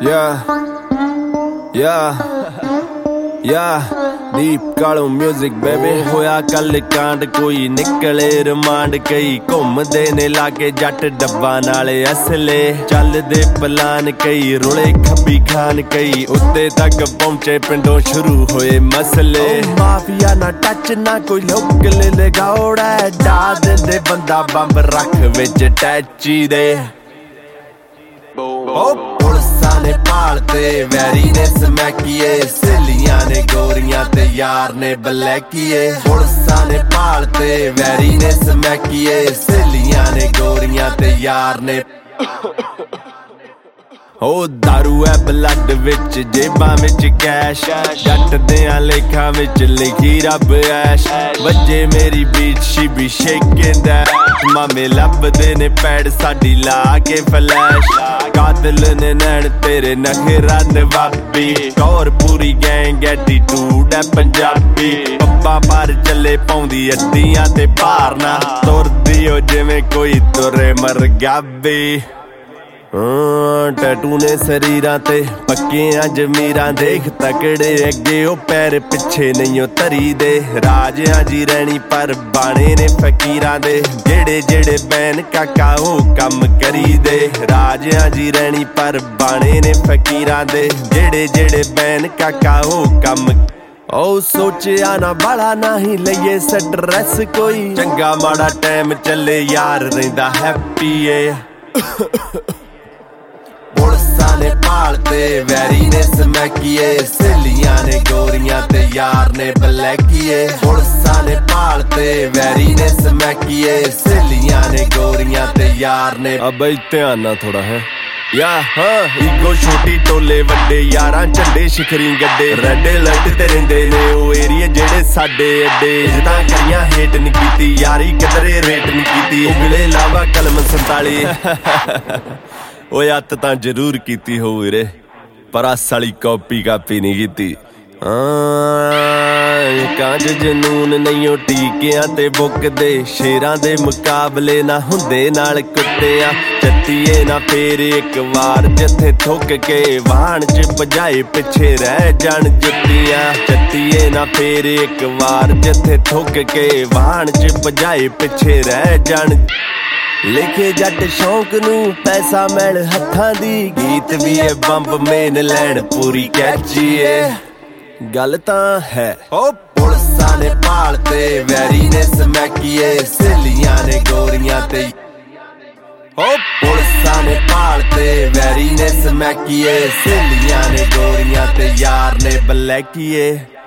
Yeah, yeah, yeah, deep Kalu music baby। ਹੋਇਆ ਕੱਲ ਕਾਂਡ ਕੋਈ ਨਿਕਲੇ ਰਿਮਾਂਡ, ਕਈ ਘੁੰਮਦੇ ਨੇ ਲਾਗੇ ਜੱਟ ਡੱਬਾ ਨਾਲੇ ਅਸਲੇ, ਚੱਲਦੇ ਪਲਾਨ ਕਈ ਰੁਲੇ ਖੱਬੀ ਖਾਨ, ਕਈ ਉੱਤੇ ਤੱਕ ਪਹੁੰਚੇ ਪਿੰਡੋਂ ਸ਼ੁਰੂ ਹੋਏ ਮਸਲੇ। ਮਾਫੀਆ ਨਾ ਟੱਚ ਨਾ ਕੋਈ ਲੋਕਲ ਲਗਾਉੜਾ, ਡਾ ਦਿੰਦੇ ਬੰਦਾ ਬੰਬ ਰੱਖ ਵਿੱਚ ਟੈਚੀ ਦੇ। ਪੁਲਸਾਂ ਨੇ ਭਾਲ ਤੇ ਵੈਰੀ ਨੇ ਸਮੈਕੀਏ, ਸਹੇਲੀਆਂ ਨੇ ਗੋਰੀਆਂ ਤੇ ਯਾਰ ਨੇ ਬਲੈਕੀਏ। ਪੁਲਸਾਂ ਨੇ ਭਾਲ ਤੇ ਵੈਰੀ ਨੇ ਸਮੈਕੀਏ, ਸਹੇਲੀਆਂ ਨੇ ਗੋਰੀਆਂ ਤੇ ਯਾਰ ਨੇ। ਉਹ ਦਾਰੂ ਐ ਬਲੱਡ ਵਿੱਚ, ਜੇਬਾਂ ਵਿੱਚ ਕੈਸ਼, ਜੱਟ ਦਿਆਂ ਲੇਖਾਂ ਵਿੱਚ ਲਿਖੀ ਰੱਬ ਐਸ਼। ਵੱਜੇ ਮੇਰੀ beat she be shaking that, ਮਾਮੇ ਲੱਭਦੇ ਨੇ ਪੈੜ ਸਾਡੀ ਲਾ ਕੇ ਫਲੈਸ਼। ਕਾਤਲ ਨੇ ਨੈਣ ਤੇਰੇ ਨਖਰਾ ਨਵਾਬੀ, ਕੌਰ ਪੂਰੀ ਗੈਂਗ ਐਟੀਟਿਊਡ ਐ ਪੰਜਾਬੀ। ਪੱਪਾ ਪਰ ਚੱਲੇ ਪਾਉਂਦੀ ਅੱਡੀਆਂ ਤੇ ਭਾਰਨਾ, ਤੁਰਦੀ ਓ ਜਿਵੇਂ ਕੋਈ ਤੁਰੇ ਮਰਗਾਬੀ। ਟੈਟੂ ਨੇ ਸਰੀਰਾਂ ਤੇ ਪੱਕੀਆਂ ਜ਼ਮੀਰਾਂ, ਦੇਖ ਤਕੜੇ ਅੱਗੇ ਉਹ ਪੈਰ ਪਿੱਛੇ ਨਹੀਂ ਉਹ ਧਰੀ ਦੇ। ਰਾਜਿਆਂ ਜੀ ਰਹਿਣੀ ਪਰ ਬਾਣੇ ਨੇ ਫਕੀਰਾਂ ਦੇ, ਜਿਹੜੇ ਜਿਹੜੇ ਬੈਨ ਕਾਕਾ ਉਹ ਕੰਮ ਕਰੀ ਦੇ। ਰਾਜਿਆਂ ਜੀ ਰਹਿਣੀ ਪਰ ਬਾਣੇ ਨੇ ਫਕੀਰਾਂ ਦੇ, ਜਿਹੜੇ ਜਿਹੜੇ ਬੈਨ ਕਾਕਾ ਉਹ ਕੰਮ। ਉਹ ਸੋਚਿਆ ਨਾ ਬਾਲਾ ਨਹੀਂ ਲਈਏ ਸਟਰੈਸ ਕੋਈ, ਚੰਗਾ ਮਾੜਾ ਟਾਈਮ ਚੱਲੇ ਯਾਰ ਰਹਿੰਦਾ ਹੈਪੀ ਏ। ਪੁਲਸਾਂ ਨੇ ਭਾਲ ਤੇ ਵੈਰੀ ਨੇ ਸਮੈਕੀਏ, ਸਹੇਲੀਆਂ ਨੇ ਗੋਰੀਆਂ ਤੇ ਯਾਰ ਨੇ ਬਲੈਕੀਏ। ਪੁਲਸਾਂ ਨੇ ਭਾਲ ਤੇ ਵੈਰੀ ਨੇ ਸਮੈਕੀਏ, ਸਹੇਲੀਆਂ ਨੇ ਗੋਰੀਆਂ ਤੇ ਯਾਰ ਨੇ। ਬਈ ਧਿਆਨ ਨਾਲ ਥੋੜਾ ਹੈ ਯਾ ਹਾਂ, ਈਗੋ ਛੋਟੀ ਟੋਲੇ ਵੱਡੇ ਯਾਰਾਂ ਝੰਡੇ ਸ਼ਿਖਰੀ ਗੱਡੇ। ਰੈੱਡ ਅਲਰਟ ਤੇ ਰਹਿੰਦੇ ਨੇ ਉਹ ਏਰੀਏ ਜਿਹੜੇ ਸਾਡੇ ਅੱਡੇ, ਜਿੱਦਾਂ ਕਰੀਆਂ ਹੇਟ ਨੀ ਕੀਤੀ ਯਾਰੀ ਕਿਧਰੇ ਰੇਟ ਨੀ ਕੀਤੀ। ਉਗਲੇ ਲਾਵਾ ਕਲਮ 47 ਓਏ ਅੱਤ ਤਾਂ ਜ਼ਰੂਰ ਕੀਤੀ ਹੋਊ ਵੀਰੇ, ਪਰ ਆਸ ਵਾਲੀ ਕਾਪੀ ਨਹੀਂ ਕੀਤੀ। ਕਾਂਜ ਜਨੂਨ ਨਹੀਂ ਉਹ ਟੀਕਿਆਂ ਤੇ ਬੁੱਕਦੇ, ਸ਼ੇਰਾਂ ਦੇ ਮੁਕਾਬਲੇ ਨਾ ਹੁੰਦੇ ਨਾਲ ਕੁੱਤਿਆਂ। ਚੱਤੀਏ ਨਾ ਫੇਰ ਇੱਕ ਵਾਰ ਜਿੱਥੇ ਥੁੱਕ ਕੇ ਵਾਹਣ ਚ ਭਜਾਏ ਪਿੱਛੇ ਰਹਿ ਜਾਣ ਜੁੱਤੀਆਂ। ਚੱਤੀਏ ਨਾ ਫੇਰ ਇੱਕ ਵਾਰ ਜਿੱਥੇ ਥੁੱਕ ਕੇ ਵਾਹਣ ਚ ਭਜਾਏ ਪਿੱਛੇ ਰਹਿ ਜਾਣ। ਲਿਖੇ ਜੱਟ ਸ਼ੌਂਕ ਨੂੰ ਪੈਸਾ ਮੈਲ ਹੱਥਾਂ ਦੀ, ਗੀਤ ਵੀ ਏ ਬੰਬ ਮੇਨ ਲੈਣ ਪੂਰੀ ਕੈਚੀ ਏ। ਗੱਲ ਤਾਂ ਹੈ ਉਹ ਪੁਲਸਾਂ ਨੇ ਭਾਲ ਤੇ ਵੈਰੀ ਨੇ ਸਮੈਕੀਏ, ਸਹੇਲੀਆਂ ਨੇ ਗੋਰੀਆਂ ਤੇ। ਉਹ ਪੁਲਸਾਂ ਨੇ ਭਾਲ ਤੇ ਵੈਰੀ ਨੇ ਸਮੈਕੀਏ, ਸਹੇਲੀਆਂ ਨੇ ਗੋਰੀਆਂ ਤੇ ਯਾਰ ਨੇ ਬਲੈਕੀਏ।